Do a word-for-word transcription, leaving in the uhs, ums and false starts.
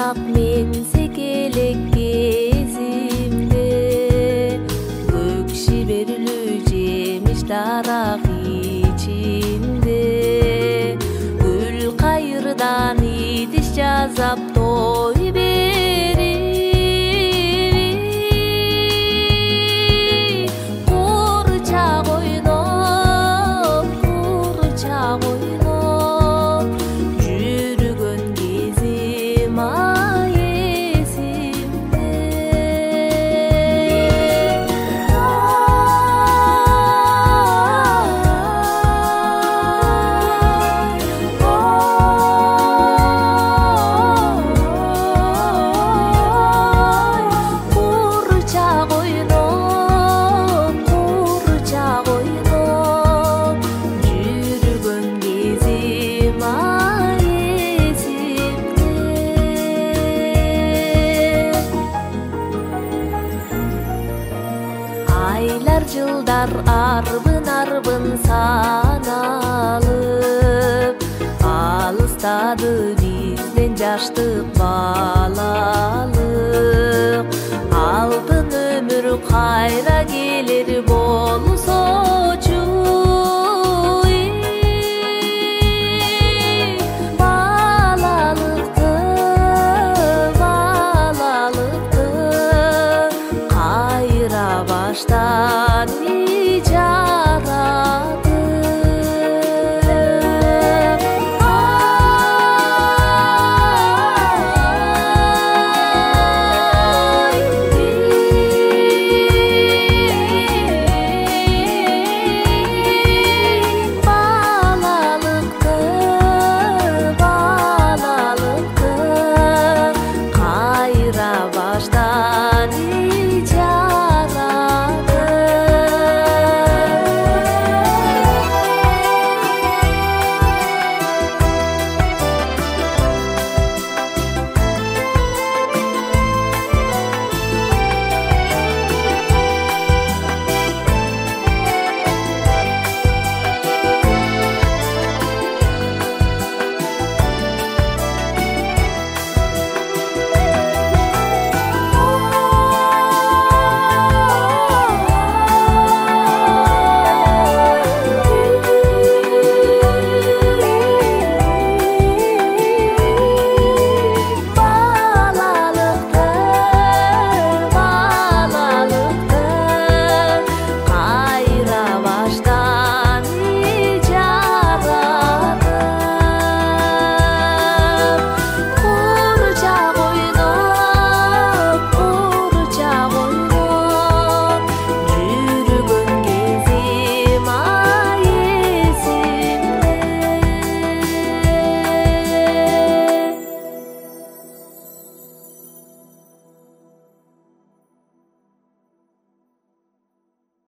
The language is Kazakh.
ойнап мен секелек кезимде көк шиберлүү жемиш дарак ичинде гүл кайырдан идиш жасап той берип курчак ойноп курчак ойноп жүргөн кезим ай эсимде. Курчак ойноп курчак ойноп жүргөн кезим ай эсимде. Айлар жылдар арбын арбын саналып алыстады бизден жаштык бала.